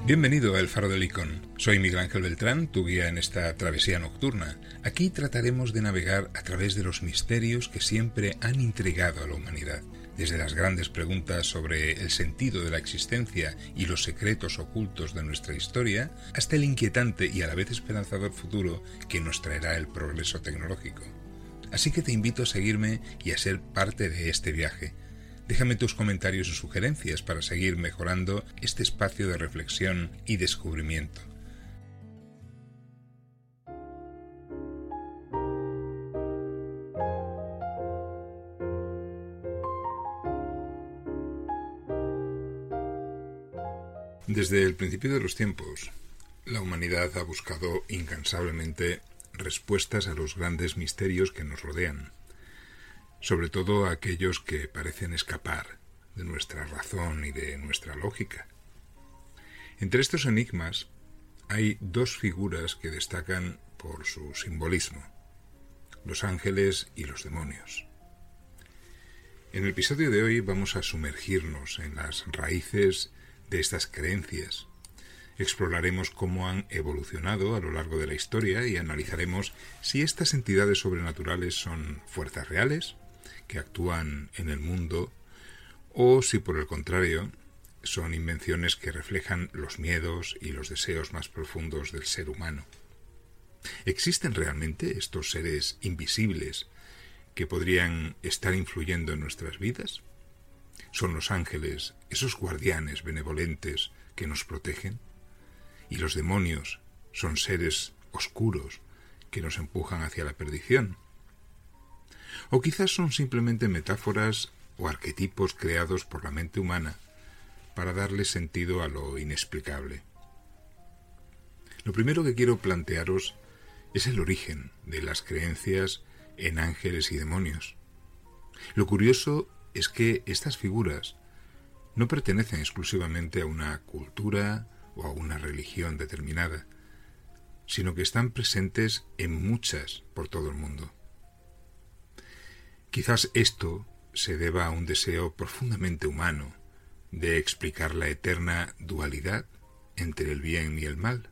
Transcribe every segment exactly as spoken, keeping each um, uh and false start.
Bienvenido a El Faro de Licón. Soy Miguel Ángel Beltrán, tu guía en esta travesía nocturna. Aquí trataremos de navegar a través de los misterios que siempre han intrigado a la humanidad, desde las grandes preguntas sobre el sentido de la existencia y los secretos ocultos de nuestra historia, hasta el inquietante y a la vez esperanzador futuro que nos traerá el progreso tecnológico. Así que te invito a seguirme y a ser parte de este viaje. Déjame tus comentarios y sugerencias para seguir mejorando este espacio de reflexión y descubrimiento. Desde el principio de los tiempos, la humanidad ha buscado incansablemente respuestas a los grandes misterios que nos rodean, sobre todo aquellos que parecen escapar de nuestra razón y de nuestra lógica. Entre estos enigmas hay dos figuras que destacan por su simbolismo: los ángeles y los demonios. En el episodio de hoy vamos a sumergirnos en las raíces de estas creencias. Exploraremos cómo han evolucionado a lo largo de la historia y analizaremos si estas entidades sobrenaturales son fuerzas reales que actúan en el mundo, o si por el contrario son invenciones que reflejan los miedos y los deseos más profundos del ser humano. ¿Existen realmente estos seres invisibles que podrían estar influyendo en nuestras vidas? ¿Son los ángeles esos guardianes benevolentes que nos protegen? ¿Y los demonios son seres oscuros que nos empujan hacia la perdición? O quizás son simplemente metáforas o arquetipos creados por la mente humana para darle sentido a lo inexplicable. Lo primero que quiero plantearos es el origen de las creencias en ángeles y demonios. Lo curioso es que estas figuras no pertenecen exclusivamente a una cultura o a una religión determinada, sino que están presentes en muchas por todo el mundo. Quizás esto se deba a un deseo profundamente humano de explicar la eterna dualidad entre el bien y el mal.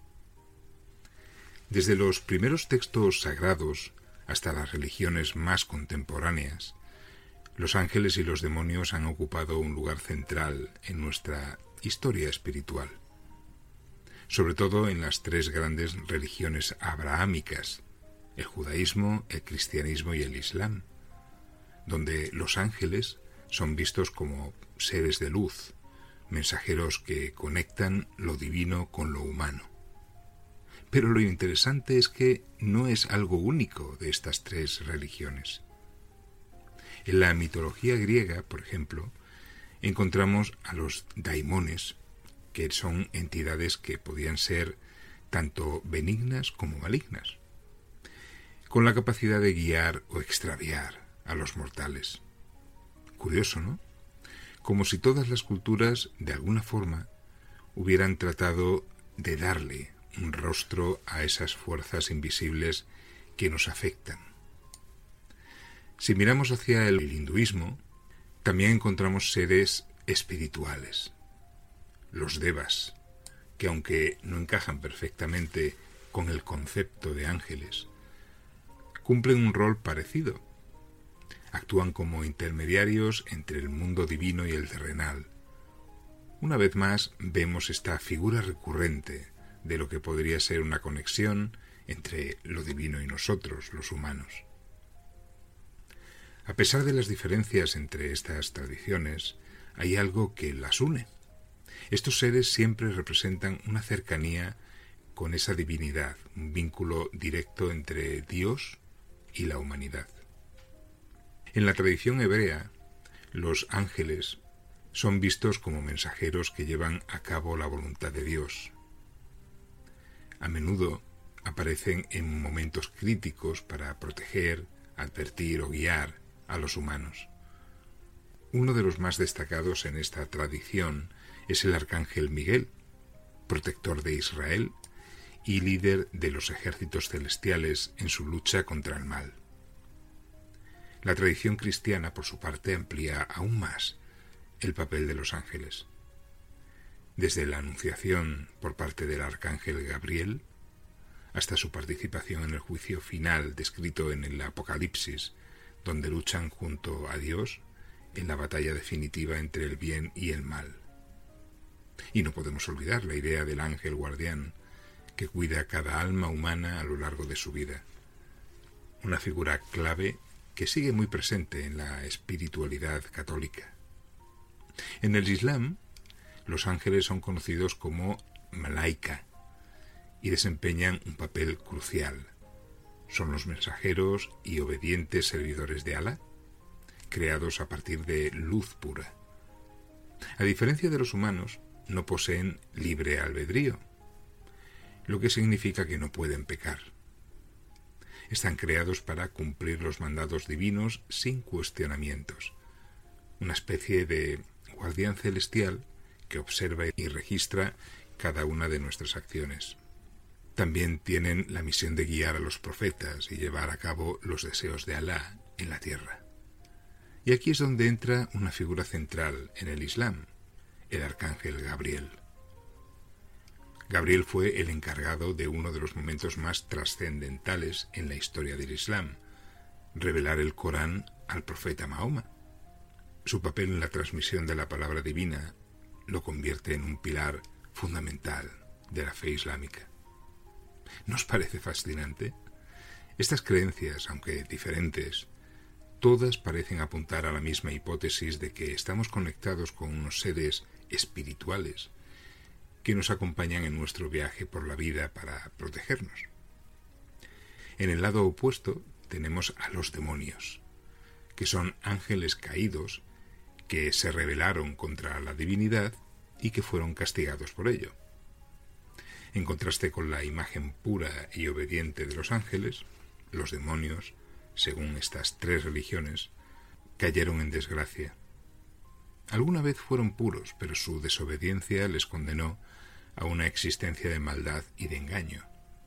Desde los primeros textos sagrados hasta las religiones más contemporáneas, los ángeles y los demonios han ocupado un lugar central en nuestra historia espiritual, sobre todo en las tres grandes religiones abrahámicas: el judaísmo, el cristianismo y el islam, donde los ángeles son vistos como seres de luz, mensajeros que conectan lo divino con lo humano. Pero lo interesante es que no es algo único de estas tres religiones. En la mitología griega, por ejemplo, encontramos a los daimones, que son entidades que podían ser tanto benignas como malignas, con la capacidad de guiar o extraviar a los mortales. Curioso, ¿no? Como si todas las culturas, de alguna forma, hubieran tratado de darle un rostro a esas fuerzas invisibles que nos afectan. Si miramos hacia el hinduismo, también encontramos seres espirituales, los devas, que aunque no encajan perfectamente con el concepto de ángeles, cumplen un rol parecido. Actúan como intermediarios entre el mundo divino y el terrenal. Una vez más vemos esta figura recurrente de lo que podría ser una conexión entre lo divino y nosotros, los humanos. A pesar de las diferencias entre estas tradiciones, hay algo que las une. Estos seres siempre representan una cercanía con esa divinidad, un vínculo directo entre Dios y la humanidad. En la tradición hebrea, los ángeles son vistos como mensajeros que llevan a cabo la voluntad de Dios. A menudo aparecen en momentos críticos para proteger, advertir o guiar a los humanos. Uno de los más destacados en esta tradición es el arcángel Miguel, protector de Israel y líder de los ejércitos celestiales en su lucha contra el mal. La tradición cristiana, por su parte, amplía aún más el papel de los ángeles. desde la anunciación por parte del arcángel Gabriel hasta su participación en el juicio final descrito en el Apocalipsis, donde luchan junto a Dios en la batalla definitiva entre el bien y el mal. Y no podemos olvidar la idea del ángel guardián que cuida cada alma humana a lo largo de su vida, una figura clave que sigue muy presente en la espiritualidad católica. En el Islam, los ángeles son conocidos como malaika y desempeñan un papel crucial. Son los mensajeros y obedientes servidores de Alá, creados a partir de luz pura. A diferencia de los humanos, no poseen libre albedrío, lo que significa que no pueden pecar. Están creados para cumplir los mandatos divinos sin cuestionamientos, una especie de guardián celestial que observa y registra cada una de nuestras acciones. También tienen la misión de guiar a los profetas y llevar a cabo los deseos de Alá en la tierra. Y aquí es donde entra una figura central en el Islam, el arcángel Gabriel. Gabriel fue el encargado de uno de los momentos más trascendentales en la historia del Islam, revelar el Corán al profeta Mahoma. Su papel en la transmisión de la palabra divina lo convierte en un pilar fundamental de la fe islámica. ¿No os parece fascinante? Estas creencias, aunque diferentes, todas parecen apuntar a la misma hipótesis de que estamos conectados con unos seres espirituales que nos acompañan en nuestro viaje por la vida para protegernos. En el lado opuesto tenemos a los demonios, que son ángeles caídos que se rebelaron contra la divinidad y que fueron castigados por ello. En contraste con la imagen pura y obediente de los ángeles, los demonios, según estas tres religiones, cayeron en desgracia. Alguna vez fueron puros, pero su desobediencia les condenó a una existencia de maldad y de engaño.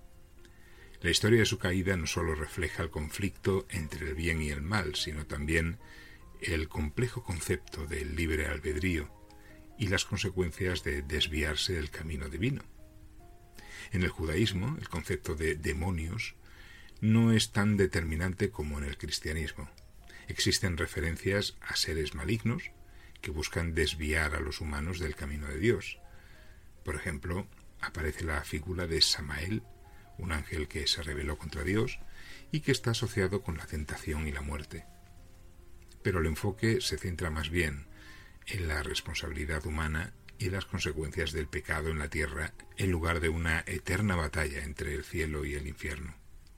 La historia de su caída no solo refleja el conflicto entre el bien y el mal, sino también el complejo concepto del libre albedrío y las consecuencias de desviarse del camino divino. En el judaísmo, el concepto de demonios no es tan determinante como en el cristianismo. Existen referencias a seres malignos que buscan desviar a los humanos del camino de Dios. Por ejemplo, aparece la figura de Samael, un ángel que se rebeló contra Dios y que está asociado con la tentación y la muerte. Pero el enfoque se centra más bien en la responsabilidad humana y las consecuencias del pecado en la tierra, en lugar de una eterna batalla entre el cielo y el infierno.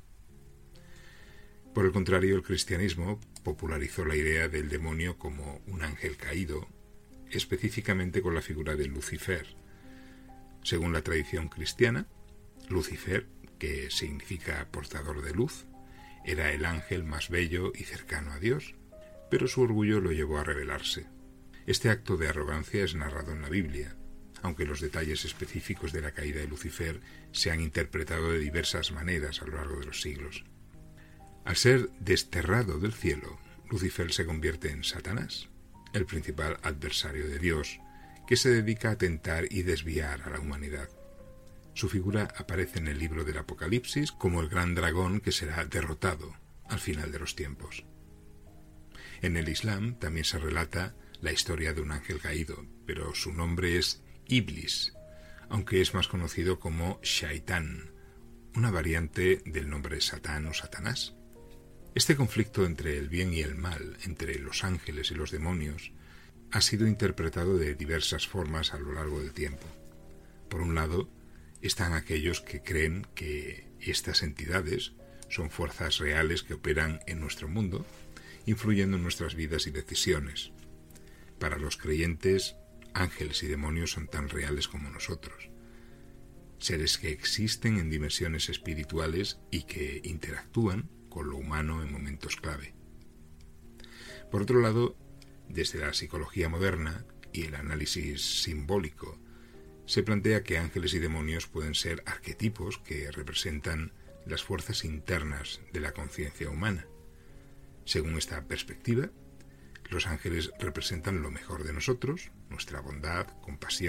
Por el contrario, el cristianismo popularizó la idea del demonio como un ángel caído, específicamente con la figura de Lucifer. Según la tradición cristiana, Lucifer, que significa portador de luz, era el ángel más bello y cercano a Dios, pero su orgullo lo llevó a rebelarse. Este acto de arrogancia es narrado en la Biblia, aunque los detalles específicos de la caída de Lucifer se han interpretado de diversas maneras a lo largo de los siglos. Al ser desterrado del cielo, Lucifer se convierte en Satanás, el principal adversario de Dios, que se dedica a tentar y desviar a la humanidad. Su figura aparece en el libro del Apocalipsis como el gran dragón que será derrotado al final de los tiempos. En el Islam también se relata la historia de un ángel caído, pero su nombre es Iblis, aunque es más conocido como Shaitán, una variante del nombre Satán o Satanás. Este conflicto entre el bien y el mal, entre los ángeles y los demonios, ha sido interpretado de diversas formas a lo largo del tiempo. Por un lado, están aquellos que creen que estas entidades son fuerzas reales que operan en nuestro mundo, influyendo en nuestras vidas y decisiones. Para los creyentes, ángeles y demonios son tan reales como nosotros, seres que existen en dimensiones espirituales y que interactúan con lo humano en momentos clave. Por otro lado, desde la psicología moderna y el análisis simbólico, se plantea que ángeles y demonios pueden ser arquetipos que representan las fuerzas internas de la conciencia humana. Según esta perspectiva, los ángeles representan lo mejor de nosotros, nuestra bondad, compasión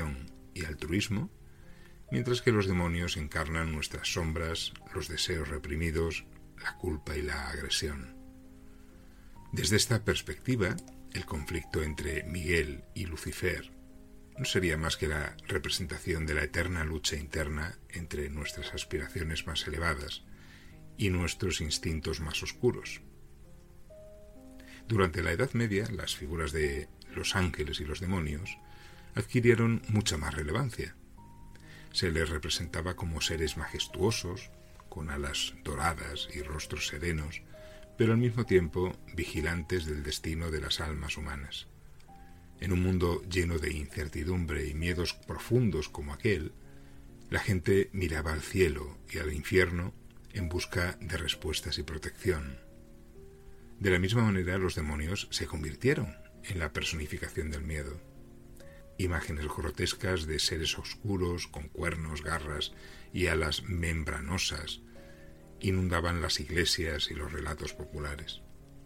y altruismo, mientras que los demonios encarnan nuestras sombras, los deseos reprimidos, la culpa y la agresión. Desde esta perspectiva, el conflicto entre Miguel y Lucifer no sería más que la representación de la eterna lucha interna entre nuestras aspiraciones más elevadas y nuestros instintos más oscuros. Durante la Edad Media, las figuras de los ángeles y los demonios adquirieron mucha más relevancia. Se les representaba como seres majestuosos, con alas doradas y rostros serenos, pero al mismo tiempo vigilantes del destino de las almas humanas. En un mundo lleno de incertidumbre y miedos profundos como aquel, la gente miraba al cielo y al infierno en busca de respuestas y protección. De la misma manera, los demonios se convirtieron en la personificación del miedo. Imágenes grotescas de seres oscuros con cuernos, garras y alas membranosas inundaban las iglesias y los relatos populares.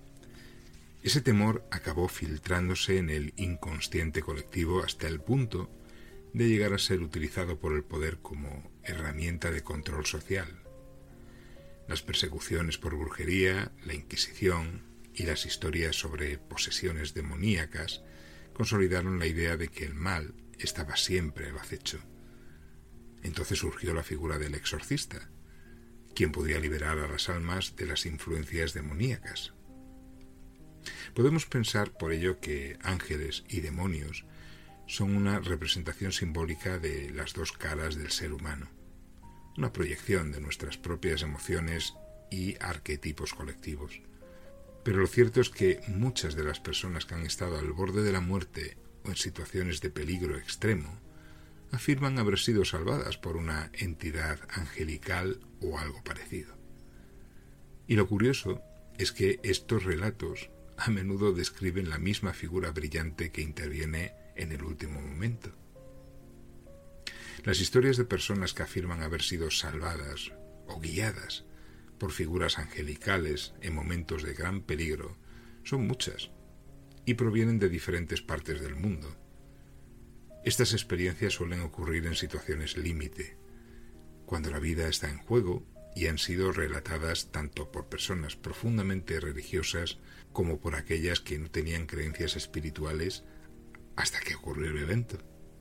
Ese temor acabó filtrándose en el inconsciente colectivo hasta el punto de llegar a ser utilizado por el poder como herramienta de control social. Las persecuciones por brujería, la Inquisición y las historias sobre posesiones demoníacas consolidaron la idea de que el mal estaba siempre al acecho. Entonces surgió la figura del exorcista, quien podía liberar a las almas de las influencias demoníacas. Podemos pensar por ello que ángeles y demonios son una representación simbólica de las dos caras del ser humano, una proyección de nuestras propias emociones y arquetipos colectivos. Pero lo cierto es que muchas de las personas que han estado al borde de la muerte o en situaciones de peligro extremo afirman haber sido salvadas por una entidad angelical o algo parecido. Y lo curioso es que estos relatos a menudo describen la misma figura brillante que interviene en el último momento. Las historias de personas que afirman haber sido salvadas o guiadas por figuras angelicales en momentos de gran peligro son muchas y provienen de diferentes partes del mundo. Estas experiencias suelen ocurrir en situaciones límite, cuando la vida está en juego, y han sido relatadas tanto por personas profundamente religiosas como por aquellas que no tenían creencias espirituales hasta que ocurrió el evento.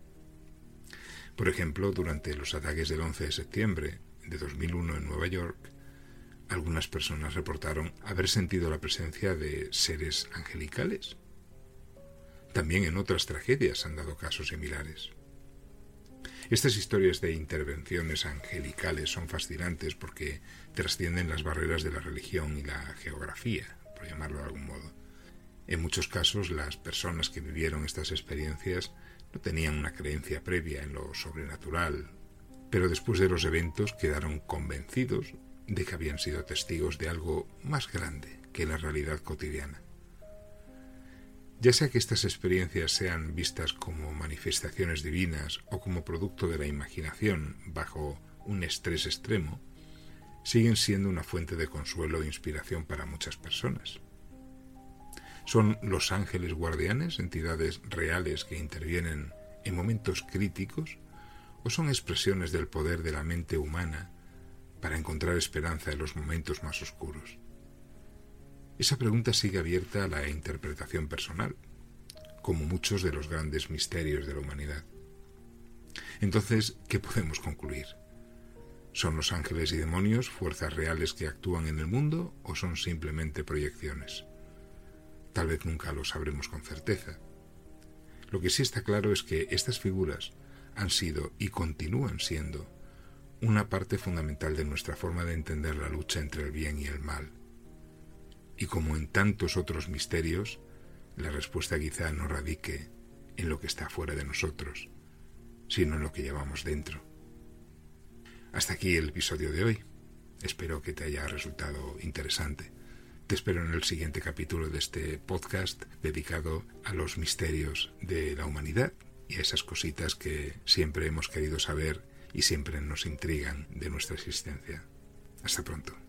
Por ejemplo, durante los ataques del once de septiembre de dos mil uno en Nueva York, algunas personas reportaron haber sentido la presencia de seres angelicales. También en otras tragedias han dado casos similares. Estas historias de intervenciones angelicales son fascinantes porque trascienden las barreras de la religión y la geografía, por llamarlo de algún modo. En muchos casos, las personas que vivieron estas experiencias no tenían una creencia previa en lo sobrenatural, pero después de los eventos quedaron convencidos de que habían sido testigos de algo más grande que la realidad cotidiana. Ya sea que estas experiencias sean vistas como manifestaciones divinas o como producto de la imaginación bajo un estrés extremo, siguen siendo una fuente de consuelo e inspiración para muchas personas. ¿Son los ángeles guardianes entidades reales que intervienen en momentos críticos o son expresiones del poder de la mente humana para encontrar esperanza en los momentos más oscuros? Esa pregunta sigue abierta a la interpretación personal, como muchos de los grandes misterios de la humanidad. Entonces, ¿qué podemos concluir? ¿Son los ángeles y demonios fuerzas reales que actúan en el mundo o son simplemente proyecciones? Tal vez nunca lo sabremos con certeza. Lo que sí está claro es que estas figuras han sido y continúan siendo una parte fundamental de nuestra forma de entender la lucha entre el bien y el mal. Y como en tantos otros misterios, la respuesta quizá no radique en lo que está fuera de nosotros, sino en lo que llevamos dentro. Hasta aquí el episodio de hoy. Espero que te haya resultado interesante. Te espero en el siguiente capítulo de este podcast dedicado a los misterios de la humanidad y a esas cositas que siempre hemos querido saber y siempre nos intrigan de nuestra existencia. Hasta pronto.